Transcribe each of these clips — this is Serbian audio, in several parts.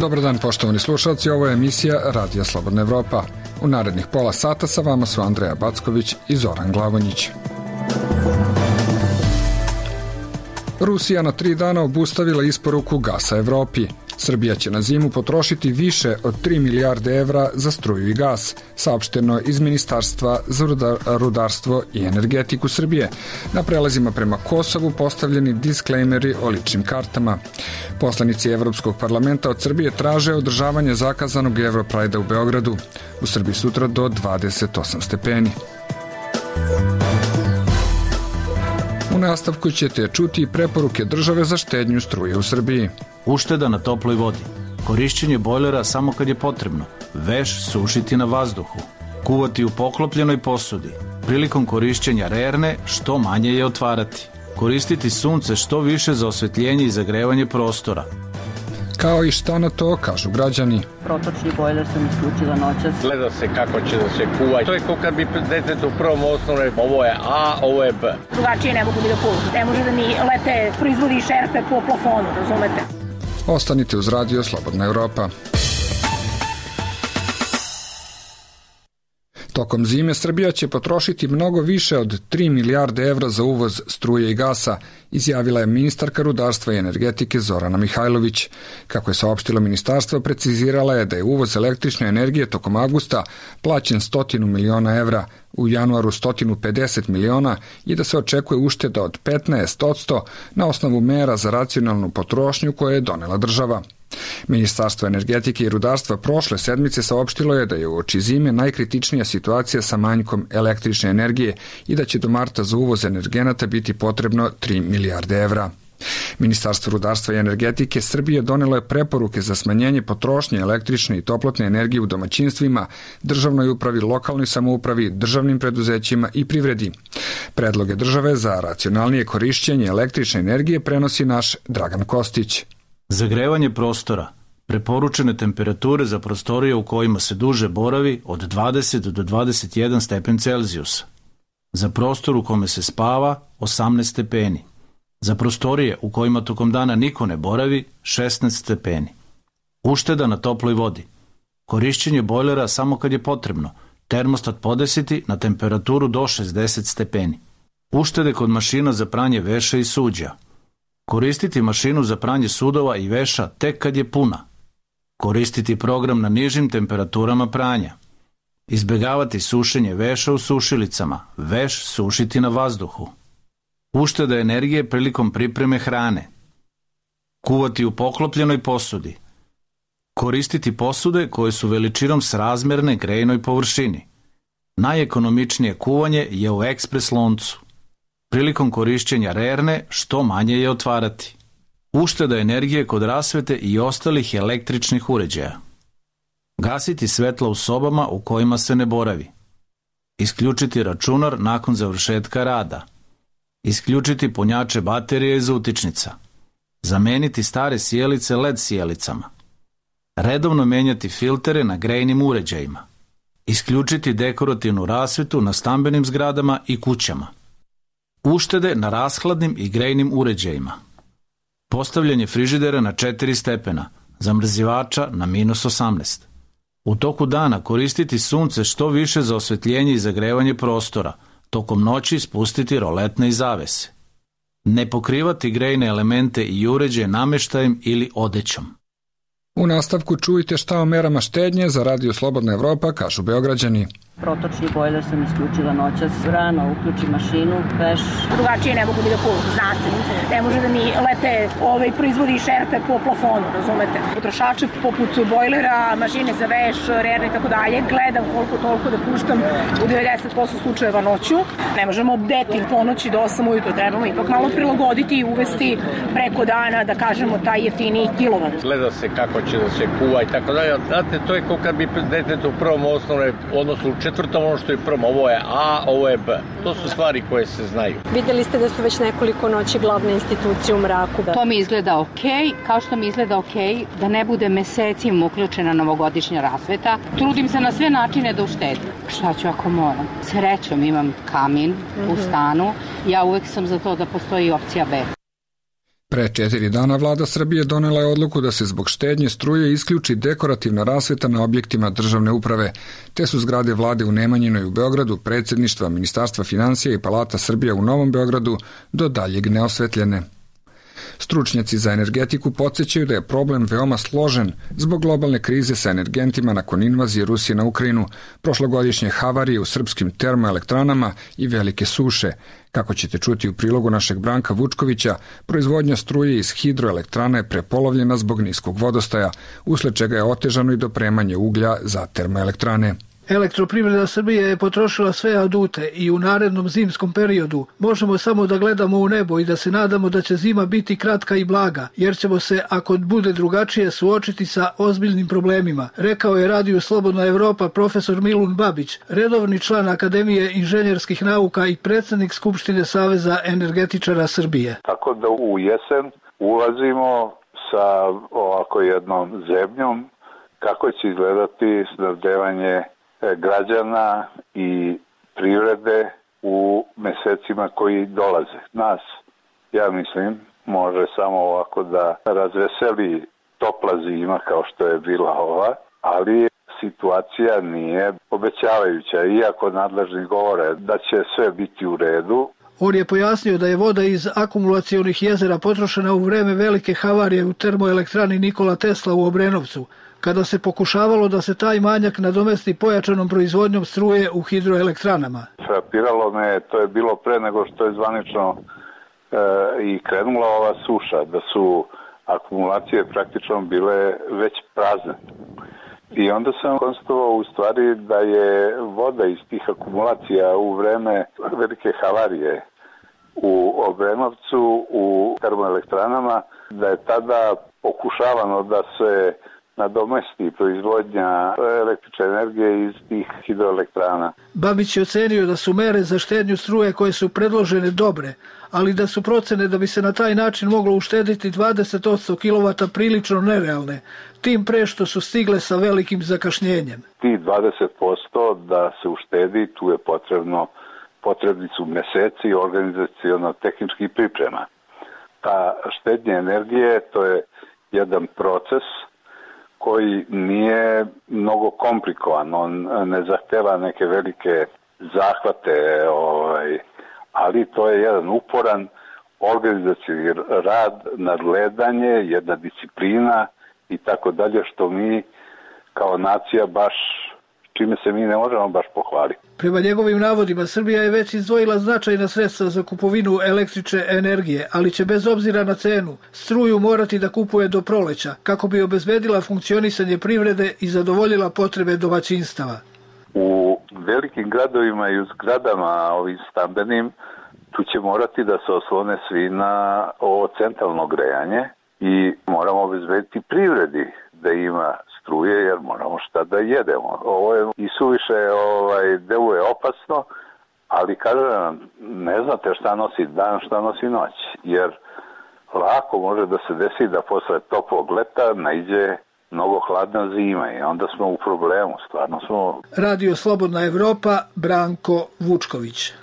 Dobar dan, poštovani slušalci, ovo je emisija Radija Slobodna Evropa. U narednih pola sata sa vama su Andreja Backović i Zoran Glavonjić. Rusija na 3 dana obustavila isporuku gasa Evropi. Srbija će na zimu potrošiti više od 3 milijarde evra za struju i gas, saopšteno iz Ministarstva za rudarstvo i energetiku Srbije. Na prelazima prema Kosovu postavljeni disklejmeri o ličnim kartama. Poslanici Evropskog parlamenta od Srbije traže održavanje zakazanog Europrajda u Beogradu. U Srbiji sutra do 28 stepeni. U nastavku ćete čuti i preporuke države za štednju struje u Srbiji. Ušteda na toploj vodi, korišćenje bojlera samo kad je potrebno, veš sušiti na vazduhu, kuvati u poklopljenoj posudi, prilikom korišćenja rerne što manje je otvarati, koristiti sunce što više za osvetljenje i zagrevanje prostora. Kao i šta na to kažu građani. Protočni bojler sam isključila noćas. Gleda se kako će da se kuva. To je kao kad bi detetu u prvom osnovne, ovo je A, ovo je B. Drugačije ne mogu ni da kuvam. Ne može da mi lete proizvodi šerpe po plafonu, razumete? Ostanite uz Radio Slobodna Evropa. Tokom zime Srbija će potrošiti mnogo više od 3 milijarde evra za uvoz struje i gasa, izjavila je ministarka rudarstva i energetike Zorana Mihajlović. Kako je saopštilo ministarstvo, precizirala je da je uvoz električne energije tokom avgusta plaćen 100 miliona evra, u januaru 150 miliona i da se očekuje ušteda od 15% na osnovu mera za racionalnu potrošnju koje je donela država. Ministarstvo energetike i rudarstva prošle sedmice saopštilo je da je uoči zime najkritičnija situacija sa manjkom električne energije i da će do marta za uvoz energenata biti potrebno 3 milijarde evra. Ministarstvo rudarstva i energetike Srbije donelo je preporuke za smanjenje potrošnje električne i toplotne energije u domaćinstvima, državnoj upravi, lokalnoj samoupravi, državnim preduzećima i privredi. Predloge države za racionalnije korišćenje električne energije prenosi naš Dragan Kostić. Zagrevanje prostora. Preporučene temperature za prostorije u kojima se duže boravi od 20 do 21 stepen Celzijusa. Za prostor u kome se spava 18 stepeni. Za prostorije u kojima tokom dana niko ne boravi 16 stepeni. Ušteda na toploj vodi. Korišćenje bojlera samo kad je potrebno. Termostat podesiti na temperaturu do 60 stepeni. Uštede kod mašina za pranje veša i suđa. Koristiti mašinu za pranje sudova i veša tek kad je puna. Koristiti program na nižim temperaturama pranja. Izbegavati sušenje veša u sušilicama, veš sušiti na vazduhu. Ušteda energije prilikom pripreme hrane. Kuvati u poklopljenoj posudi. Koristiti posude koje su veličinom srazmerne grejnoj površini. Najekonomičnije kuvanje je u ekspres loncu. Prilikom korišćenja rerne što manje je otvarati. Ušteda energije kod rasvete i ostalih električnih uređaja. Gasiti svetla u sobama u kojima se ne boravi. Isključiti računar nakon završetka rada. Isključiti punjače baterije iz utičnica. Zameniti stare sijalice LED sijalicama. Redovno menjati filtere na grejnim uređajima. Isključiti dekorativnu rasvetu na stambenim zgradama i kućama. Uštede na rashladnim i grejnim uređajima. Postavljanje frižidera na 4 stepena, zamrzivača na -18. U toku dana koristiti sunce što više za osvetljenje i zagrevanje prostora, tokom noći spustiti roletne i zavese. Ne pokrivati grejne elemente i uređaje nameštajem ili odećom. U nastavku čujte šta o merama štednje za Radio Slobodna Evropa kažu Beograđani. Protočni bojler sam isključila noćas. Rano uključim mašinu, veš. Drugačije ne mogu ni da kuvam, znate. Ne može da mi lete proizvodi šerpe po plafonu, razumete. Potrošače poput bojlera, mašine za veš, rerne i tako dalje, gledam koliko toliko da puštam u 90% slučajeva noću. Ne možemo bdeti po noći do 8 ujutro, trebamo ipak malo prilagoditi i uvesti preko dana, da kažemo, taj jeftiniji kilovat. Gleda se kako će da se kuva i tako dalje. Znate, to je kao kad bi detetu u prvom osnovne, odnosno u četvrtom ono što je prvom, ovo je A, ovo je B. To su stvari koje se znaju. Videli ste da su već nekoliko noći glavne institucije u mraku. To mi izgleda okej, kao što mi izgleda okej da ne bude mesecima uključena novogodišnja rasveta. Trudim se na sve načine da uštedim. Šta ću ako moram? Srećom imam kamin u stanu. Ja uvek sam za to da postoji opcija B. Pre 4 dana vlada Srbije donela je odluku da se zbog štednje struje isključi dekorativna rasveta na objektima državne uprave, te su zgrade vlade u Nemanjinoj u Beogradu, predsjedništva, Ministarstva finansija i Palata Srbija u Novom Beogradu do daljeg neosvetljene. Stručnjaci za energetiku podsjećaju da je problem veoma složen zbog globalne krize sa energentima nakon invazije Rusije na Ukrajinu, prošlogodišnje havarije u srpskim termoelektranama i velike suše. Kako ćete čuti u prilogu našeg Branka Vučkovića, proizvodnja struje iz hidroelektrana je prepolovljena zbog niskog vodostaja, usled čega je otežano i dopremanje uglja za termoelektrane. Elektroprivreda Srbije je potrošila sve adute i u narednom zimskom periodu možemo samo da gledamo u nebo i da se nadamo da će zima biti kratka i blaga, jer ćemo se, ako bude drugačije, suočiti sa ozbiljnim problemima, rekao je Radiju Slobodna Evropa profesor Milun Babić, redovni član Akademije inženjerskih nauka i predsjednik Skupštine Saveza energetičara Srbije. Tako da u jesen ulazimo sa ovako jednom zebnjom kako će izgledati snabdevanje građana i privrede u mesecima koji dolaze. Nas, ja mislim, može samo ovako da razveseli topla zima kao što je bila ova, ali situacija nije obećavajuća, iako nadležni govore da će sve biti u redu. On je pojasnio da je voda iz akumulacionih jezera potrošena u vreme velike havarije u termoelektrani Nikola Tesla u Obrenovcu, kada se pokušavalo da se taj manjak nadomesti pojačanom proizvodnjom struje u hidroelektranama. Frapiralo me, to je bilo pre nego što je zvanično i krenula ova suša, da su akumulacije praktično bile već prazne. I onda sam konstatovao u stvari da je voda iz tih akumulacija u vreme velike havarije u Obrenovcu, u termoelektranama, da je tada pokušavano da se nadomesti proizvodnja električne energije iz tih hidroelektrana. Babić je ocenio da su mere za štednju struje koje su predložene dobre, ali da su procene da bi se na taj način moglo uštediti 20% kW prilično nerealne, tim pre što su stigle sa velikim zakašnjenjem. Ti 20% da se uštedi, tu je potrebni su meseci organizaciono-tehničkih priprema. Ta štednja energije, to je jedan proces koji nije mnogo komplikovan, on ne zahteva neke velike zahvate, ali to je jedan uporan organizacijski rad, nadgledanje, jedna disciplina i tako dalje, što mi kao nacija baš, čime se mi ne možemo baš pohvaliti. Prema njegovim navodima, Srbija je već izdvojila značajna sredstva za kupovinu električne energije, ali će bez obzira na cenu struju morati da kupuje do proleća, kako bi obezbedila funkcionisanje privrede i zadovoljila potrebe domaćinstava. U velikim gradovima i u zgradama ovim stambenim, tu će morati da se oslone svi na ovo centralno grejanje i moramo obezbediti privredi da ima struje, jer moramo šta da jedemo. Ovo je i suviše deluje opasno, ali kažem, ne znate šta nosi dan, šta nosi noć, jer lako može da se desi da posle toplog leta naiđe mnogo hladna zima i onda smo u problemu, stvarno smo. Radio Slobodna Evropa, Branko Vučković.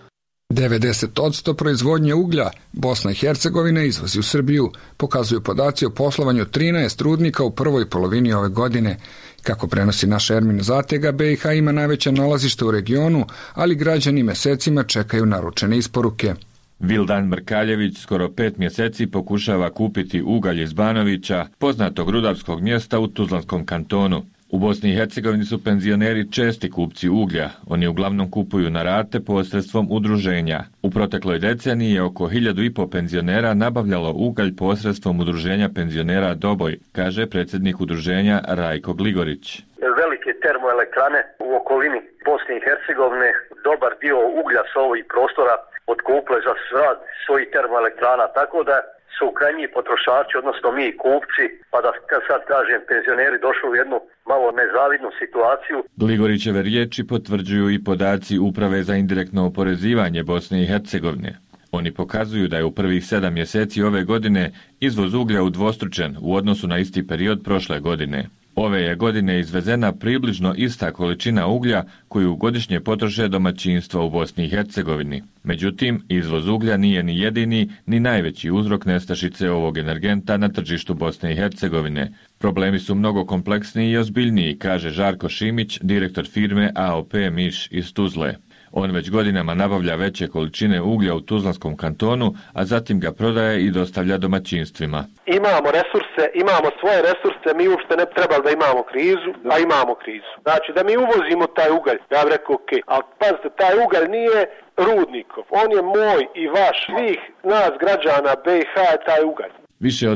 90% proizvodnje uglja Bosna i Hercegovina izvozi u Srbiju, pokazuju podaci o poslovanju 13 rudnika u prvoj polovini ove godine. Kako prenosi naša Ermin Zatega, BiH ima najveće nalazište u regionu, ali građani mesecima čekaju naručene isporuke. Vildan Mrkaljević skoro 5 mjeseci pokušava kupiti ugalj iz Banovića, poznatog rudarskog mjesta u Tuzlanskom kantonu. U Bosni i Hercegovini su penzioneri česti kupci uglja. Oni uglavnom kupuju na rate posredstvom udruženja. U protekloj deceniji je oko 1500 penzionera nabavljalo ugalj posredstvom udruženja penzionera Doboj, kaže predsjednik udruženja Rajko Gligorić. Velike termoelektrane u okolini Bosne i Hercegovine, dobar dio uglja s ovih prostora otkupile za rad svojih termoelektrana, tako da su krajnji potrošači, odnosno mi kupci, pa da sad kažem penzioneri došli u jednu malo nezavidnu situaciju. Gligorićeve riječi potvrđuju i podaci Uprave za indirektno oporezivanje Bosne i Hercegovine. Oni pokazuju da je u prvih 7 mjeseci ove godine izvoz uglja udvostručen u odnosu na isti period prošle godine. Ove je godine izvezena približno ista količina uglja koju godišnje potroše domaćinstva u Bosni i Hercegovini. Međutim, izvoz uglja nije ni jedini ni najveći uzrok nestašice ovog energenta na tržištu Bosne i Hercegovine. Problemi su mnogo kompleksniji i ozbiljniji, kaže Žarko Šimić, direktor firme AOP Miš iz Tuzle. On već godinama nabavlja veće količine uglja u Tuzlanskom kantonu, a zatim ga prodaje i dostavlja domaćinstvima. Imamo resurse, imamo svoje resurse, mi uopšte ne trebali da imamo krizu, a imamo krizu. Znači da mi uvozimo taj ugalj, ja bih rekao ok, ali pazite, taj ugalj nije rudnikov, on je moj i vaš, svih nas građana BiH je taj ugalj. Više od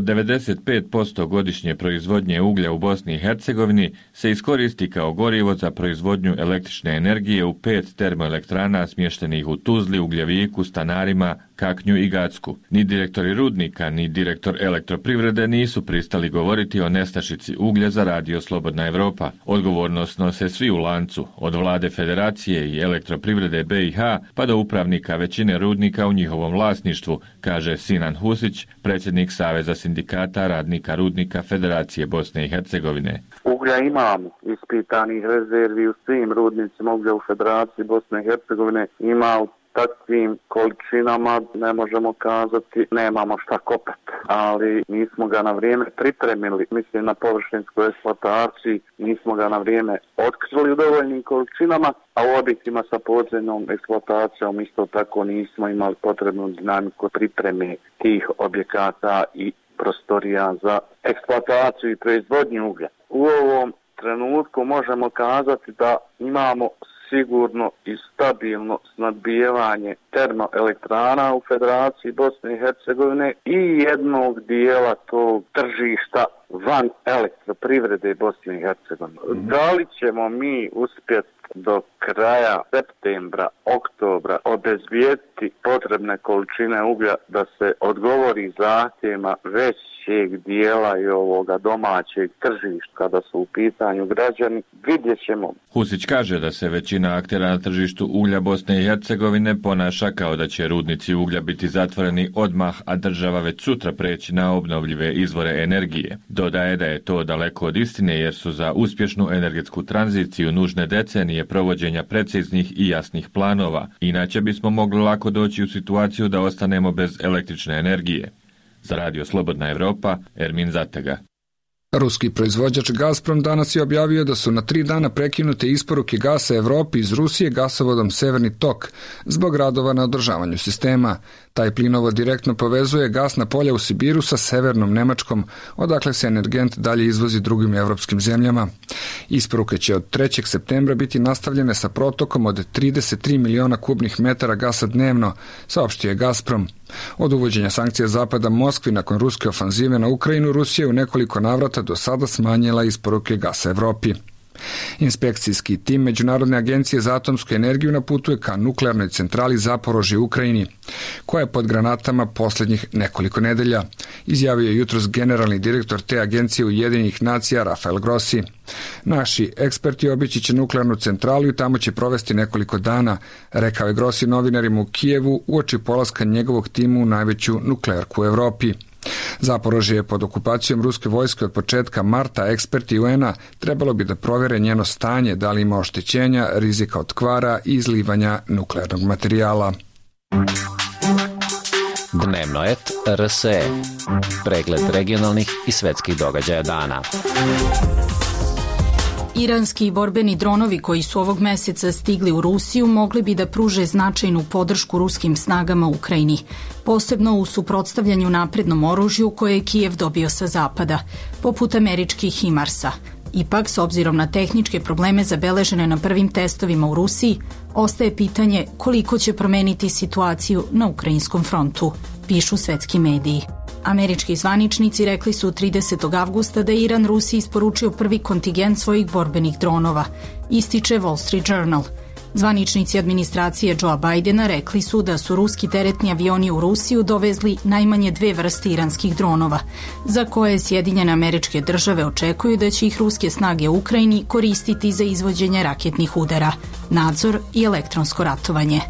95% godišnje proizvodnje uglja u Bosni i Hercegovini se iskoristi kao gorivo za proizvodnju električne energije u 5 termoelektrana smještenih u Tuzli, Ugljeviku, Stanarima, Kaknju i Gacku. Ni direktori rudnika, ni direktor elektroprivrede nisu pristali govoriti o nestašici uglja za Radio Slobodna Evropa. Odgovornost nose svi u lancu, od vlade federacije i elektroprivrede BiH pa do upravnika većine rudnika u njihovom vlasništvu, kaže Sinan Husić, predsjednik Saveza sindikata radnika rudnika Federacije Bosne i Hercegovine. Uglja imamo, ispitanih rezervi u svim rudnicima uglja u Federaciji Bosne i Hercegovine, ima u takvim količinama, ne možemo kazati, nemamo šta kopati, ali nismo ga na vrijeme pripremili, mislim na površinsku eksploataciju, nismo ga na vrijeme otkrili u dovoljnim količinama, a u objektima sa podzemnom eksploatacijom isto tako nismo imali potrebnu dinamiku pripreme tih objekata i prostorija za eksploataciju i proizvodnju uglja. U ovom trenutku možemo kazati da imamo sigurno i stabilno snabdijevanje termoelektrana u Federaciji Bosne i Hercegovine i jednog dijela tog tržišta van elektroprivrede Bosne i Hercegovine. Da li ćemo mi uspjeti do kraja septembra, oktobra obezbijediti potrebne količine uglja da se odgovori zahtjevima većeg dijela i ovoga domaćeg tržišta kada su u pitanju građani, vidjet ćemo. Husić kaže da se većina aktera na tržištu uglja Bosne i Hercegovine ponaša kao da će rudnici uglja biti zatvoreni odmah, a država već sutra preći na obnovljive izvore energije. Dodaje da je to daleko od istine jer su za uspješnu energetsku tranziciju nužne decenije provođenja preciznih i jasnih planova, inače bismo mogli lako doći u situaciju da ostanemo bez električne energije. Za Radio Slobodna Evropa, Ermin Zatega. Ruski proizvođač Gazprom danas je objavio da su na 3 dana prekinute isporuke gasa Evropi iz Rusije gasovodom Severni tok zbog radova na održavanju sistema. Taj plinovod direktno povezuje gasna polja u Sibiru sa severnom Nemačkom, odakle se energent dalje izvozi drugim evropskim zemljama. Isporuke će od 3. septembra biti nastavljene sa protokom od 33 miliona kubnih metara gasa dnevno, saopštio je Gazprom. Od uvođenja sankcija Zapada Moskvi nakon ruske ofanzive na Ukrajinu, Rusija u nekoliko navrata do sada smanjila isporuke gasa Evropi. Inspekcijski tim Međunarodne agencije za atomsku energiju naputuje ka nuklearnoj centrali Zaporožje u Ukrajini, koja je pod granatama posljednjih nekoliko nedelja, izjavio je jutros generalni direktor te agencije Ujedinjenih nacija Rafael Grossi. Naši eksperti obići će nuklearnu centralu i tamo će provesti nekoliko dana, rekao je Grossi novinarima u Kijevu uoči polaska njegovog tima u najveću nuklearku u Evropi. Zaporožje je pod okupacijom ruske vojske od početka marta, eksperti UN-a trebalo bi da provjere njeno stanje, da li ima oštećenja, rizika od kvara i izlivanja nuklearnog materijala. Dnevno et RSE. Pregled regionalnih i svetskih događaja dana. Iranski borbeni dronovi koji su ovog meseca stigli u Rusiju mogli bi da pruže značajnu podršku ruskim snagama u Ukrajini, posebno u suprotstavljanju naprednom oružju koje je Kijev dobio sa zapada, poput američkih HIMARS-a. Ipak, s obzirom na tehničke probleme zabeležene na prvim testovima u Rusiji, ostaje pitanje koliko će promeniti situaciju na ukrajinskom frontu, pišu svetski mediji. Američki zvaničnici rekli su 30. avgusta da je Iran Rusiji isporučio prvi kontingent svojih borbenih dronova, ističe Wall Street Journal. Zvaničnici administracije Joea Bidena rekli su da su ruski teretni avioni u Rusiju dovezli najmanje 2 vrste iranskih dronova, za koje Sjedinjene Američke Države očekuju da će ih ruske snage u Ukrajini koristiti za izvođenje raketnih udara, nadzor i elektronsko ratovanje.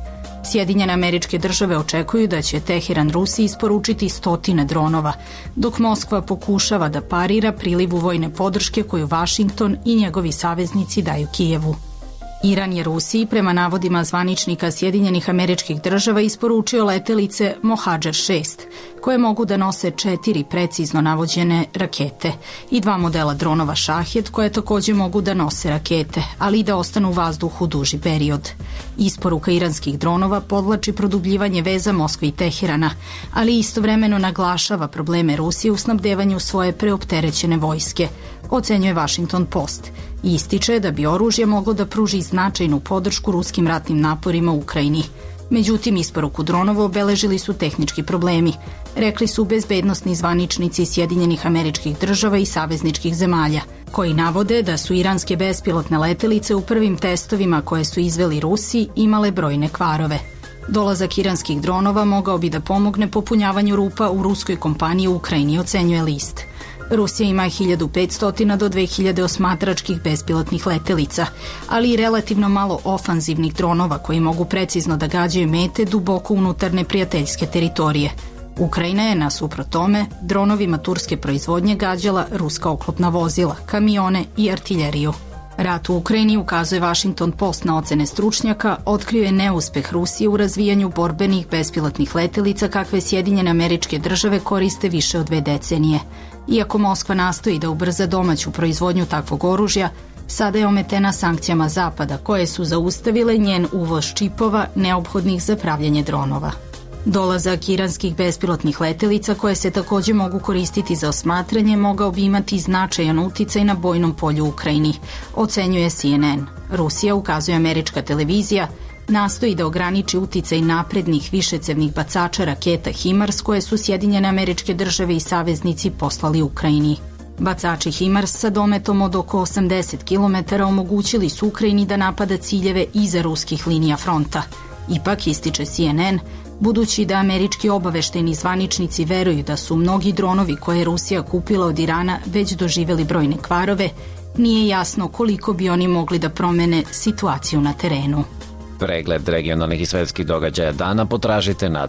Sjedinjene Američke Države očekuju da će Teheran Rusiji isporučiti 100 dronova, dok Moskva pokušava da parira prilivu vojne podrške koju Vašington i njegovi saveznici daju Kijevu. Iran je Rusiji, prema navodima zvaničnika Sjedinjenih Američkih Država, isporučio letelice Mohađar 6, koje mogu da nose 4 precizno navođene rakete i 2 modela dronova Šahed, koje takođe mogu da nose rakete, ali i da ostanu u vazduhu duži period. Isporuka iranskih dronova podvlači produbljivanje veza Moskve i Teherana, ali istovremeno naglašava probleme Rusije u snabdevanju svoje preopterećene vojske, ocenjuje Washington Post, i ističe da bi oružje moglo da pruži značajnu podršku ruskim ratnim naporima u Ukrajini. Međutim, isporuku dronova obeležili su tehnički problemi, rekli su bezbednosni zvaničnici Sjedinjenih Američkih Država i savezničkih zemalja, koji navode da su iranske bespilotne letelice u prvim testovima koje su izveli Rusi imale brojne kvarove. Dolazak iranskih dronova mogao bi da pomogne popunjavanju rupa u ruskoj kompaniji u Ukrajini, ocenjuje list. Rusija ima 1500 do 2000 osmatračkih bespilotnih letelica, ali i relativno malo ofanzivnih dronova koji mogu precizno da gađaju mete duboko unutar neprijateljske teritorije. Ukrajina je, nasuprot tome, dronovima turske proizvodnje gađala ruska oklopna vozila, kamione i artiljeriju. Rat u Ukrajini, ukazuje Washington Post na ocene stručnjaka, otkrio je neuspeh Rusije u razvijanju borbenih bespilotnih letelica kakve Sjedinjene Američke Države koriste više od 2 decenije. Iako Moskva nastoji da ubrza domaću proizvodnju takvog oružja, sada je ometena sankcijama Zapada, koje su zaustavile njen uvoz čipova neophodnih za pravljanje dronova. Dolazak iranskih bespilotnih letelica, koje se takođe mogu koristiti za osmatranje, mogao bi imati značajan uticaj na bojnom polju u Ukrajini, ocenjuje CNN. Rusija, ukazuje američka televizija, nastoji da ograniči uticaj naprednih višecevnih bacača raketa HIMARS koje su Sjedinjene Američke Države i saveznici poslali Ukrajini. Bacači HIMARS sa dometom od oko 80 km omogućili su Ukrajini da napada ciljeve iza ruskih linija fronta. Ipak, ističe CNN, budući da američki obaveštajni zvaničnici veruju da su mnogi dronovi koje je Rusija kupila od Irana već doživeli brojne kvarove, nije jasno koliko bi oni mogli da promene situaciju na terenu. Pregled regionalnih i svetskih događaja dana potražite na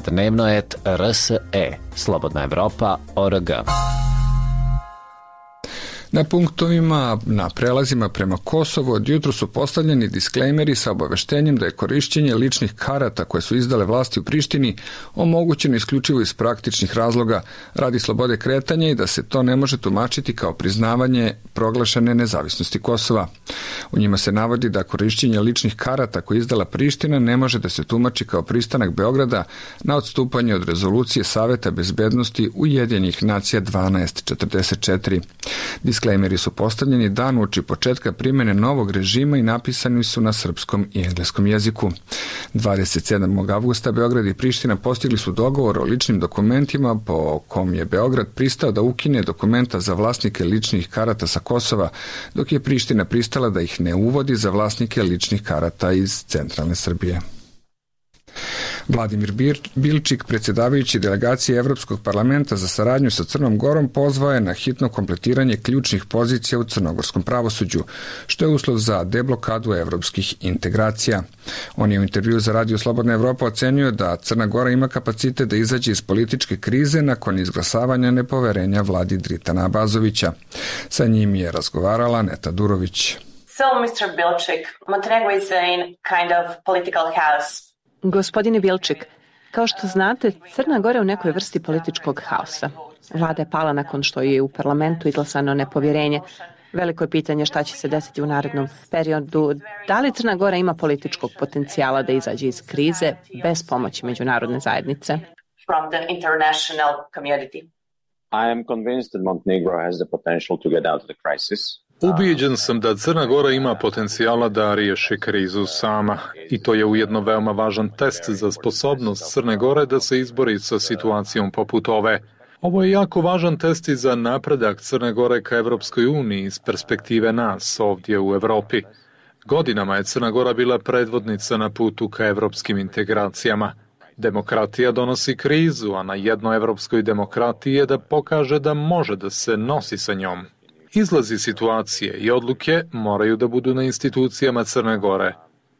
dnevno.rs.e, Slobodna Evropa.org. Na punktovima na prelazima prema Kosovu od jutro su postavljeni disklejmeri sa obaveštenjem da je korišćenje ličnih karata koje su izdale vlasti u Prištini omogućeno isključivo iz praktičnih razloga radi slobode kretanja i da se to ne može tumačiti kao priznavanje proglašene nezavisnosti Kosova. U njima se navodi da korišćenje ličnih karata koje izdala Priština ne može da se tumači kao pristanak Beograda na odstupanje od rezolucije Saveta bezbednosti Ujedinjenih nacija 1244. Disklejmeri su postavljeni dan uoči početka primjene novog režima i napisani su na srpskom i engleskom jeziku. 27. avgusta Beograd i Priština postigli su dogovor o ličnim dokumentima po kom je Beograd pristao da ukine dokumenta za vlasnike ličnih karata sa Kosova, dok je Priština pristala da ih ne uvodi za vlasnike ličnih karata iz centralne Srbije. Vladimir Bilčik, predsjedavajući delegacije Evropskog parlamenta za saradnju sa Crnom Gorom, pozvao je na hitno kompletiranje ključnih pozicija u crnogorskom pravosuđu, što je uslov za deblokadu evropskih integracija. On je u intervju za Radio Slobodna Evropa ocenio da Crna Gora ima kapacitet da izađe iz političke krize nakon izglasavanja nepoverenja vladi Dritana Abazovića. Sa njim je razgovarala Neta Durović. So, Mr. Bilčik, Montenegro is in kind of political chaos. Gospodine Bilčik, kao što znate, Crna Gora je u nekoj vrsti političkog haosa. Vlada je pala nakon što je u parlamentu izglasano nepovjerenje. Veliko je pitanje šta će se desiti u narednom periodu. Da li Crna Gora ima političkog potencijala da izađe iz krize bez pomoći međunarodne zajednice? From the international community. I am convinced that Montenegro has the potential to get out of the crisis. Ubijeđen sam da Crna Gora ima potencijala da riješi krizu sama i to je ujedno veoma važan test za sposobnost Crne Gore da se izbori sa situacijom poput ove. Ovo je jako važan test i za napredak Crne Gore ka Evropskoj uniji iz perspektive nas ovdje u Evropi. Godinama je Crna Gora bila predvodnica na putu ka evropskim integracijama. Demokratija donosi krizu, a na jednoj evropskoj demokratiji je da pokaže da može da se nosi sa njom. Izlazi situacije i odluke moraju da budu na institucijama Crne Gore.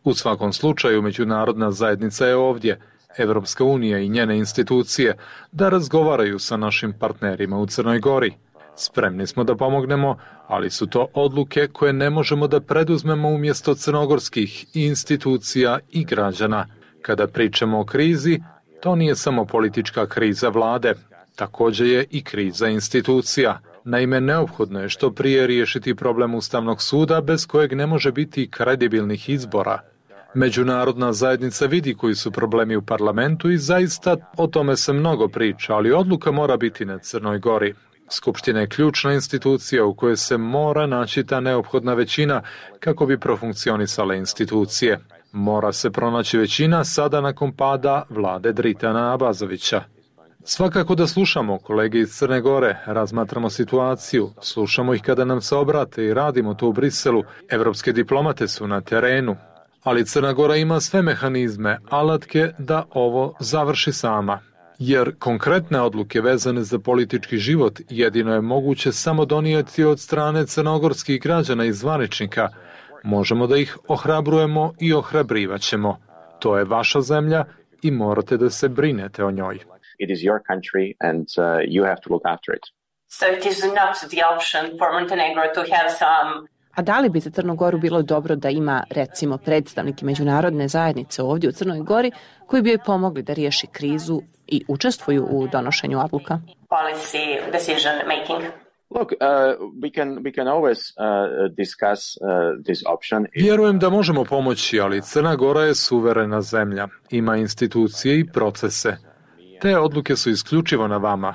U svakom slučaju, međunarodna zajednica je ovdje, Evropska unija i njene institucije, da razgovaraju sa našim partnerima u Crnoj Gori. Spremni smo da pomognemo, ali su to odluke koje ne možemo da preduzmemo umjesto crnogorskih institucija i građana. Kada pričamo o krizi, to nije samo politička kriza vlade, također je i kriza institucija. Naime, neophodno je što prije riješiti problem Ustavnog suda bez kojeg ne može biti kredibilnih izbora. Međunarodna zajednica vidi koji su problemi u parlamentu i zaista o tome se mnogo priča, ali odluka mora biti na Crnoj Gori. Skupština je ključna institucija u kojoj se mora naći ta neophodna većina kako bi profunkcionisale institucije. Mora se pronaći većina sada nakon pada vlade Dritana Abazovića. Svakako da slušamo kolege iz Crne Gore, razmatramo situaciju, slušamo ih kada nam se obrate i radimo to u Briselu. Evropske diplomate su na terenu, ali Crna Gora ima sve mehanizme, alatke da ovo završi sama. Jer konkretne odluke vezane za politički život jedino je moguće samo donijeti od strane crnogorskih građana i zvaničnika. Možemo da ih ohrabrujemo i ohrabrivaćemo. To je vaša zemlja i morate da se brinete o njoj. It is your country and you have to look after it. So it is not the option for Montenegro to have some. A da li bi za Crnu Goru bilo dobro da ima, recimo, predstavnike međunarodne zajednice ovdje u Crnoj Gori koji bi joj pomogli da riješi krizu i učestvuju u donošenju odluka? Policy decision making. Look, we can always discuss this option. Vjerujem da možemo pomoći, ali Crna Gora je suverena zemlja. Ima institucije i procese. Te odluke su isključivo na vama.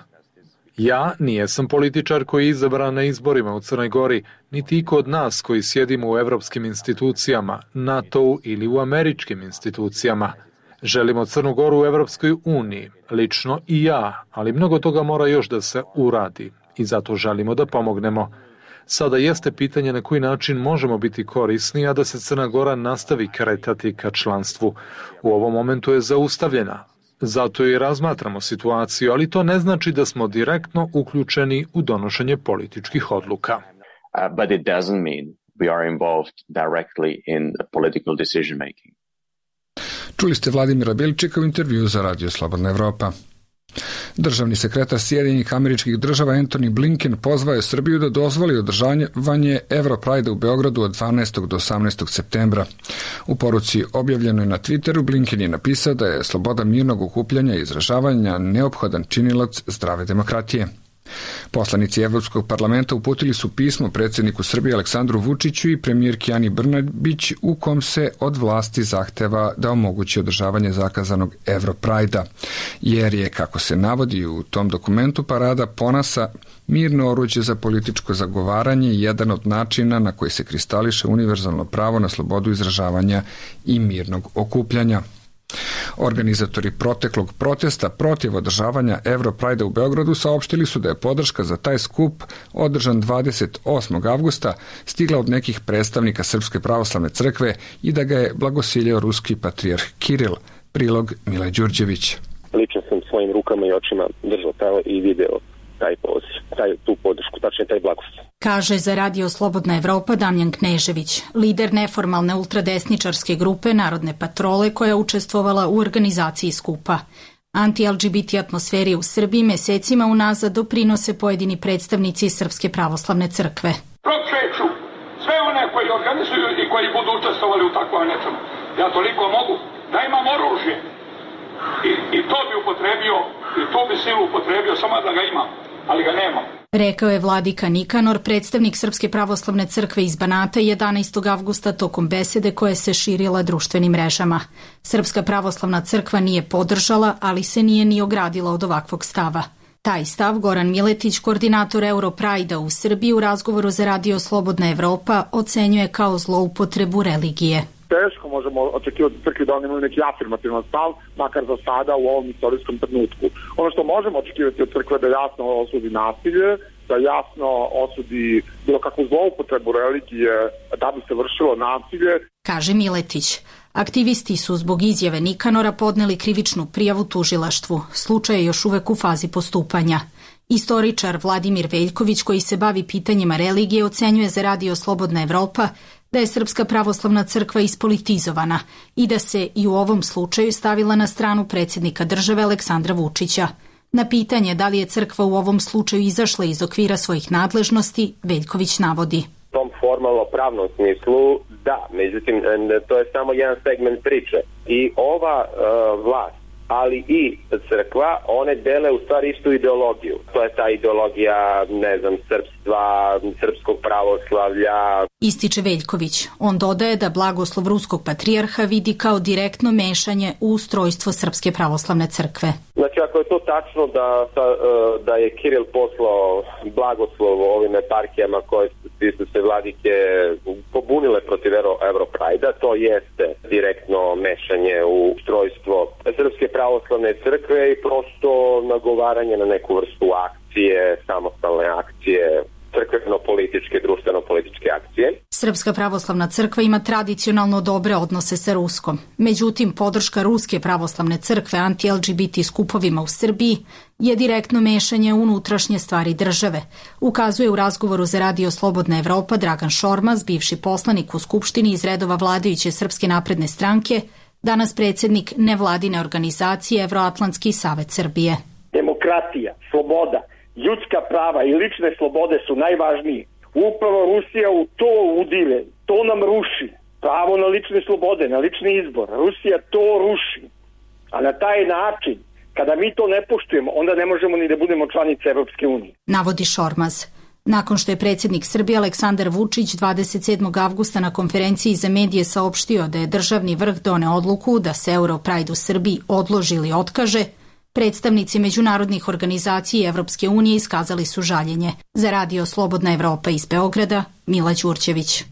Ja nijesam političar koji je izabran na izborima u Crnoj Gori, niti iko od nas koji sjedimo u evropskim institucijama, NATO-u ili u američkim institucijama. Želimo Crnu Goru u Evropskoj uniji, lično i ja, ali mnogo toga mora još da se uradi i zato želimo da pomognemo. Sada jeste pitanje na koji način možemo biti korisni, a da se Crna Gora nastavi kretati ka članstvu. U ovom momentu je zaustavljena. Zato i razmatramo situaciju, ali to ne znači da smo direktno uključeni u donošenje političkih odluka. But it doesn't mean we are involved directly in political decision making. Čuli ste Vladimira Bilčika u intervju za Radio Slobodna Evropa. Državni sekretar Sjedinjenih Američkih Država Antony Blinken pozvao je Srbiju da dozvoli održavanje Europride u Beogradu od 12. do 18. septembra. U poruci objavljenoj na Twitteru Blinken je napisao da je sloboda mirnog okupljanja i izražavanja neophodan činilac zdrave demokratije. Poslanici Evropskog parlamenta uputili su pismo predsjedniku Srbije Aleksandru Vučiću i premijerki Ani Brnabić u kom se od vlasti zahteva da omogući održavanje zakazanog Europrajda, jer je, kako se navodi u tom dokumentu, parada ponasa mirno oruđe za političko zagovaranje i jedan od načina na koji se kristališe univerzalno pravo na slobodu izražavanja i mirnog okupljanja. Organizatori proteklog protesta protiv održavanja Europrajda u Beogradu saopštili su da je podrška za taj skup održan 28. avgusta stigla od nekih predstavnika Srpske pravoslavne crkve i da ga je blagosiljao ruski patrijarh Kiril. Prilog Mile Đurđević. Lično sam svojim rukama i očima držao i video taj poziv, tu podršku, tačnije taj blagoslov. Kaže za Radio Slobodna Evropa Damjan Knežević, lider neformalne ultradesničarske grupe Narodne patrole koja je učestvovala u organizaciji skupa. Anti-LGBT atmosferi u Srbiji mesecima unazad doprinose pojedini predstavnici Srpske pravoslavne crkve. Prokreću sve one koji organizuju i koji budu učestvovali u takvom nečemu. Ja toliko mogu da imam oružje i to bi upotrebio i to bi silu upotrebio samo da ga imam, ali ga nemam. Rekao je vladika Nikanor, predstavnik Srpske pravoslavne crkve iz Banata 11. avgusta tokom besede koje se širila društvenim mrežama. Srpska pravoslavna crkva nije podržala, ali se nije ni ogradila od ovakvog stava. Taj stav Goran Miletić, koordinator Europrajda u Srbiji, u razgovoru za Radio Slobodna Evropa ocenjuje kao zloupotrebu religije. Teško možemo očekivati crkvi da oni imaju neki afirmativan stav, makar za sada u ovom istorijskom trenutku. Ono što možemo očekivati od crkve da jasno osudi nasilje, da jasno osudi bilo kakvu zloupotrebu religije da bi se vršilo nasilje. Kaže Miletić. Aktivisti su zbog izjave Nikanora podneli krivičnu prijavu tužilaštvu. Slučaj je još uvek u fazi postupanja. Istoričar Vladimir Veljković, koji se bavi pitanjima religije, ocenjuje za Radio Slobodna Evropa da je Srpska pravoslavna crkva ispolitizovana i da se i u ovom slučaju stavila na stranu predsjednika države Aleksandra Vučića. Na pitanje da li je crkva u ovom slučaju izašla iz okvira svojih nadležnosti, Veljković navodi. U tom formalno-pravnom smislu da, međutim to je samo jedan segment priče. I ova vlast, ali i crkva, one dele u stvari istu ideologiju. To je ta ideologija, srpstva, srpskog pravoslavlja. Ističe Veljković. On dodaje da blagoslov ruskog patrijarha vidi kao direktno mešanje u ustrojstvo Srpske pravoslavne crkve. Znači, ako je to tačno da je Kiril poslao blagoslov ovim eparhijama koje su se vladike pobunile protiv Europrajda, to jeste direktno mešanje u ustrojstvo Srpske pravoslavne crkve i prosto nagovaranje na neku vrstu akcije, samostalne akcije, crkveno-političke, društveno-političke akcije. Srpska pravoslavna crkva ima tradicionalno dobre odnose sa Ruskom. Međutim, podrška Ruske pravoslavne crkve anti-LGBT skupovima u Srbiji je direktno mešanje u unutrašnje stvari države, ukazuje u razgovoru za Radio Slobodna Evropa Dragan Šormaz, bivši poslanik u Skupštini iz redova vladajuće Srpske napredne stranke, danas predsjednik nevladine organizacije Evroatlantski savet Srbije. Demokratija, sloboda, ljudska prava i lične slobode su najvažniji. Upravo Rusija u to udire, to nam ruši. Pravo na lične slobode, na lični izbor. Rusija to ruši. A na taj način, kada mi to ne poštujemo, onda ne možemo ni da budemo članice Evropske unije. Navodi Šormaz. Nakon što je predsjednik Srbije Aleksandar Vučić 27. avgusta na konferenciji za medije saopštio da je državni vrh doneo odluku da se Europride u Srbiji odloži ili otkaže, predstavnici međunarodnih organizacija Evropske unije iskazali su žaljenje. Za Radio Slobodna Evropa iz Beograda, Mila Đurđević.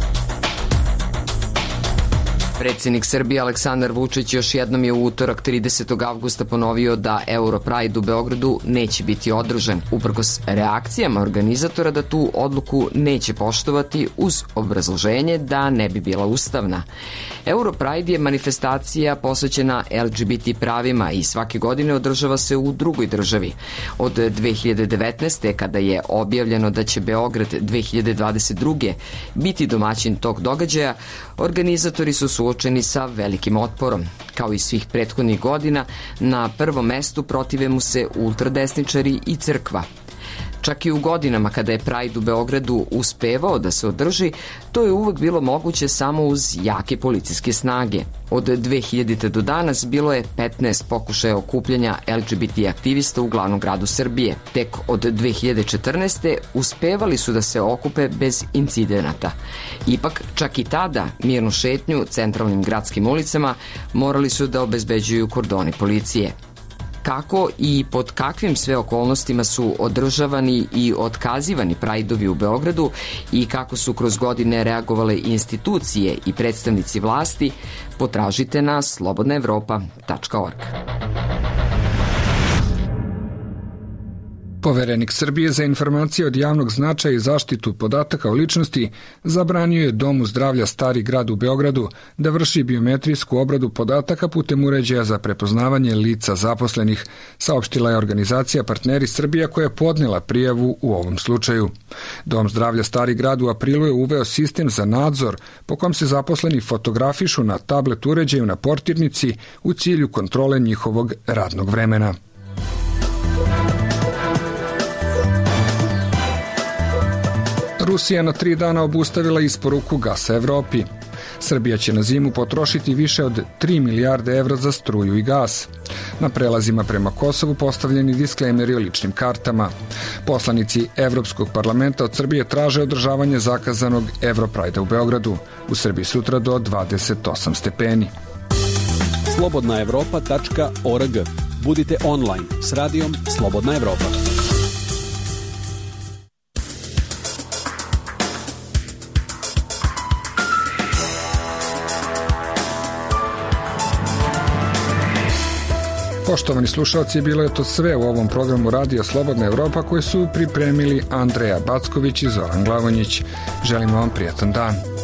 Predsjednik Srbije Aleksandar Vučić još jednom je u utorak 30. avgusta ponovio da Europride u Beogradu neće biti održan, uprkos reakcijama organizatora da tu odluku neće poštovati uz obrazloženje da ne bi bila ustavna. Europride je manifestacija posvećena LGBT pravima i svake godine održava se u drugoj državi. Od 2019. kada je objavljeno da će Beograd 2022. biti domaćin tog događaja, organizatori su suočeni sa velikim otporom. Kao i svih prethodnih godina, na prvom mestu protive mu se ultradesničari i crkva. Čak i u godinama kada je Pride u Beogradu uspevao da se održi, to je uvek bilo moguće samo uz jake policijske snage. Od 2000. do danas bilo je 15 pokušaja okupljanja LGBT aktivista u glavnom gradu Srbije. Tek od 2014. uspevali su da se okupe bez incidenata. Ipak, čak i tada, mirnu šetnju centralnim gradskim ulicama morali su da obezbeđuju kordoni policije. Kako i pod kakvim sve okolnostima su održavani i otkazivani Prajdovi u Beogradu i kako su kroz godine reagovale institucije i predstavnici vlasti, potražite na slobodnaevropa.org. Poverenik Srbije za informacije od javnog značaja i zaštitu podataka o ličnosti zabranio je Domu zdravlja Stari grad u Beogradu da vrši biometrijsku obradu podataka putem uređaja za prepoznavanje lica zaposlenih, saopštila je organizacija Partneri Srbija koja je podnela prijavu u ovom slučaju. Dom zdravlja Stari grad u aprilu je uveo sistem za nadzor po kom se zaposleni fotografišu na tablet uređaju na portirnici u cilju kontrole njihovog radnog vremena. Rusija na 3 dana obustavila isporuku gasa Evropi. Srbija će na zimu potrošiti više od 3 milijarde evra za struju i gas. Na prelazima prema Kosovu postavljeni disklejmeri o ličnim kartama. Poslanici Evropskog parlamenta od Srbije traže održavanje zakazanog Europrajda u Beogradu. U Srbiji sutra do 28 stepeni. Slobodnaevropa.org. Budite online s radijom Slobodna Evropa. Poštovani slušalci, bilo je to sve u ovom programu Radio Slobodna Evropa koji su pripremili Andreja Backović i Zoran Glavonjić. Želimo vam prijatan dan.